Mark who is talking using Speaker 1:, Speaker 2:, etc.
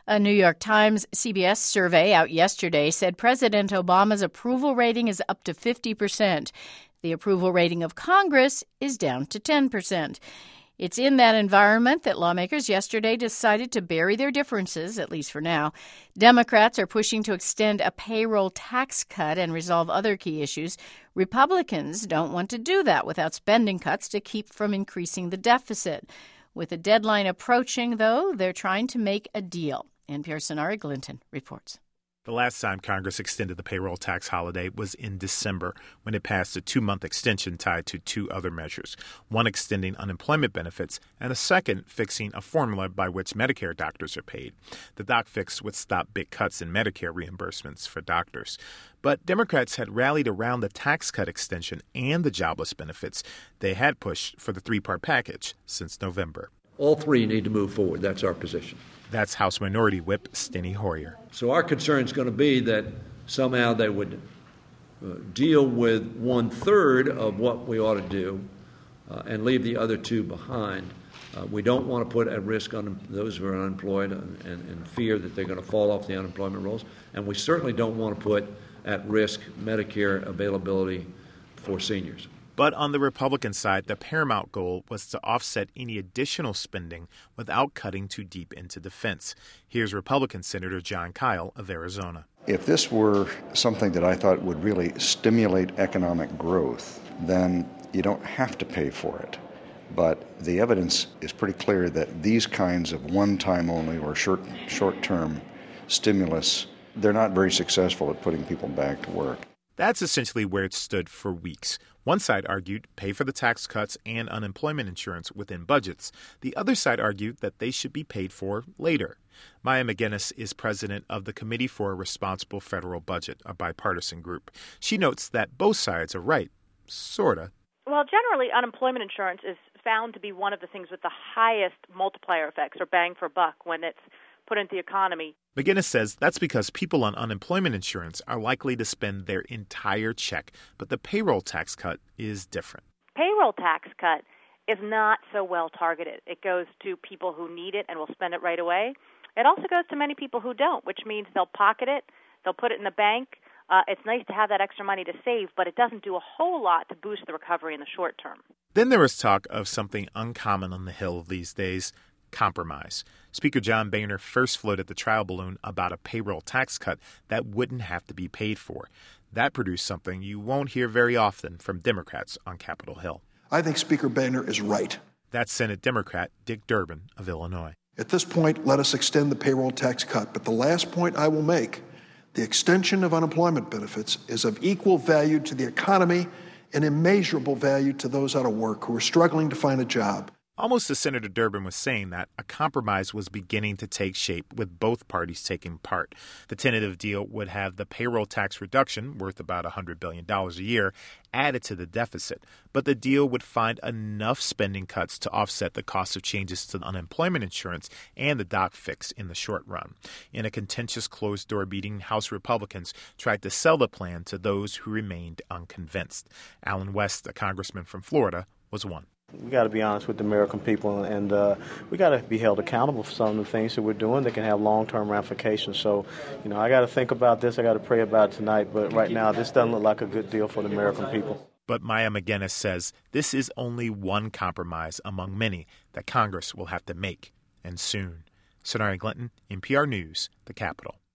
Speaker 1: A New York Times CBS survey out yesterday said President Obama's approval rating is up to 50%. The approval rating of Congress is down to 10%. It's in that environment that lawmakers yesterday decided to bury their differences, at least for now. Democrats are pushing to extend a payroll tax cut and resolve other key issues. Republicans don't want to do that without spending cuts to keep from increasing the deficit. With the deadline approaching, though, they're trying to make a deal. NPR's Sonari Glinton reports.
Speaker 2: The last time Congress extended the payroll tax holiday was in December, when it passed a 2-month extension tied to 2 other measures, one extending unemployment benefits and a second fixing a formula by which Medicare doctors are paid. The doc fix would stop big cuts in Medicare reimbursements for doctors. But Democrats had rallied around the tax cut extension and the jobless benefits they had pushed for the 3-part package since November.
Speaker 3: All 3 need to move forward. That's our position.
Speaker 2: That's House Minority Whip Steny Hoyer.
Speaker 3: So our concern is going to be that somehow they would deal with 1/3 of what we ought to do and leave the other 2 behind. We don't want to put at risk on those who are unemployed and fear that they're going to fall off the unemployment rolls. And we certainly don't want to put at risk Medicare availability for seniors.
Speaker 2: But on the Republican side, the paramount goal was to offset any additional spending without cutting too deep into defense. Here's Republican Senator Jon Kyl of Arizona.
Speaker 4: If this were something that I thought would really stimulate economic growth, then you don't have to pay for it. But the evidence is pretty clear that these kinds of one-time only or short-term stimulus, they're not very successful at putting people back to work.
Speaker 2: That's essentially where it stood for weeks. One side argued pay for the tax cuts and unemployment insurance within budgets. The other side argued that they should be paid for later. Maya McGinnis is president of the Committee for a Responsible Federal Budget, a bipartisan group. She notes that both sides are right, sorta.
Speaker 5: Well, generally, unemployment insurance is found to be one of the things with the highest multiplier effects or bang for buck when it's put into the economy.
Speaker 2: McGinnis says that's because people on unemployment insurance are likely to spend their entire check, but the payroll tax cut is different.
Speaker 5: Payroll tax cut is not so well targeted. It goes to people who need it and will spend it right away. It also goes to many people who don't, which means they'll pocket it, they'll put it in the bank. It's nice to have that extra money to save, but it doesn't do a whole lot to boost the recovery in the short term.
Speaker 2: Then there was talk of something uncommon on the Hill these days, compromise. Speaker John Boehner first floated the trial balloon about a payroll tax cut that wouldn't have to be paid for. That produced something you won't hear very often from Democrats on Capitol Hill.
Speaker 6: I think Speaker Boehner is right.
Speaker 2: That's Senate Democrat Dick Durbin of Illinois.
Speaker 6: At this point, let us extend the payroll tax cut. But the last point I will make, the extension of unemployment benefits is of equal value to the economy and immeasurable value to those out of work who are struggling to find a job.
Speaker 2: Almost as Senator Durbin was saying that, a compromise was beginning to take shape with both parties taking part. The tentative deal would have the payroll tax reduction, worth about $100 billion a year, added to the deficit. But the deal would find enough spending cuts to offset the cost of changes to unemployment insurance and the doc fix in the short run. In a contentious closed-door meeting, House Republicans tried to sell the plan to those who remained unconvinced. Allen West, a congressman from Florida, was one.
Speaker 7: We got to be honest with the American people, and we got to be held accountable for some of the things that we're doing that can have long-term ramifications. So, I got to think about this. I got to pray about it tonight. But right now, this doesn't look like a good deal for the American people.
Speaker 2: But Maya McGinnis says this is only one compromise among many that Congress will have to make, and soon. Sonari Glinton, NPR News, the Capitol.